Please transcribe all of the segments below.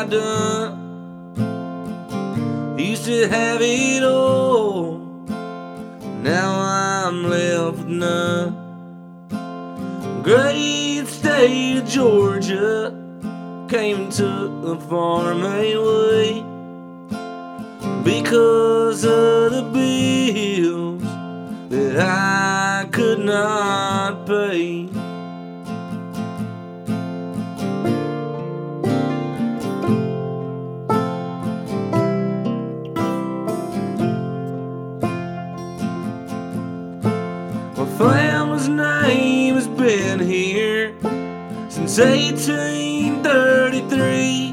I done? Used to have it all, now I'm left with none. Great state of Georgia, came and took the farm away because of the bills that I could not pay. My family's name has been here since 1833.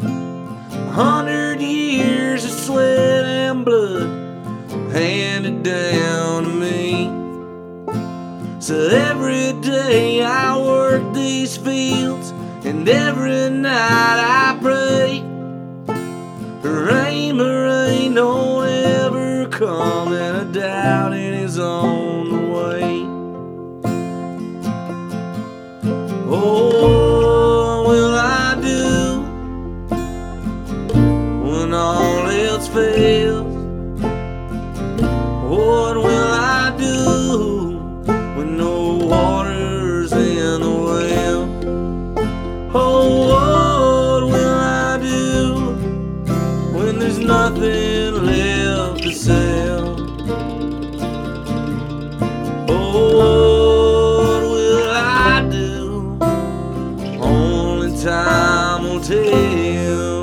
100 years of sweat and blood handed down to me. So every day I work these fields, and every night I pray. Rain, rain, don't ever come, and a doubt it is on the way. Oh, what will I do when all else fails? What will I do when no water's in the well? Oh, what will I do when there's nothing left to sell? Oh, what will I do? Only time will tell.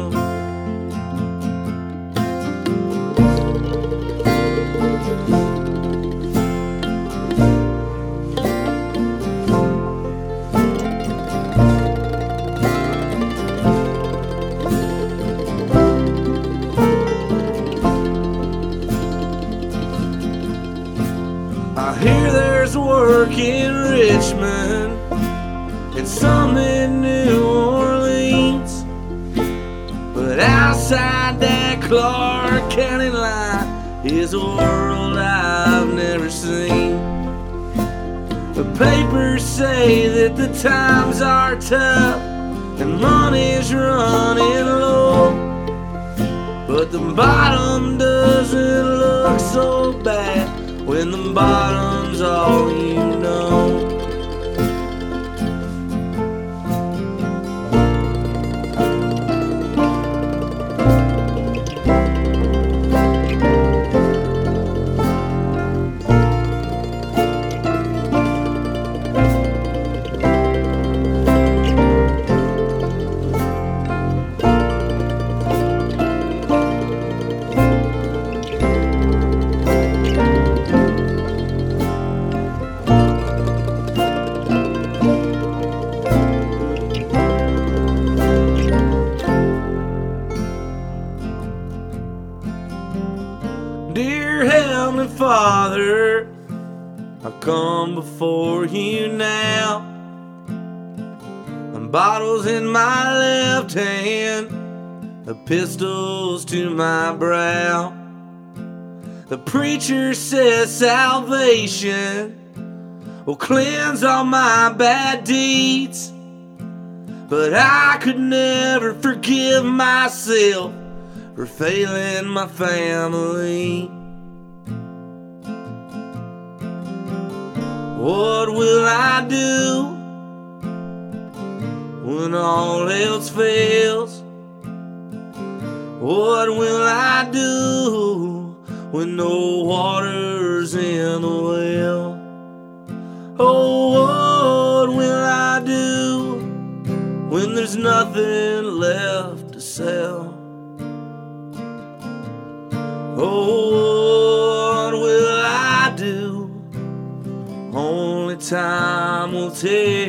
I hear there's work in Richmond and some in New Orleans, but outside that Clark County line is a world I've never seen. The papers say that the times are tough and money's running low, but the bottom doesn't look so bad when the bottom's all you know. Dear Heavenly Father, I come before you now. And bottles in my left hand, the pistols to my brow. The preacher says salvation will cleanse all my bad deeds, but I could never forgive myself for failing my family. What will I do when all else fails? What will I do when no water's in the well? Oh, what will I do when there's nothing left to sell? Oh, what will I do? Only time will tell.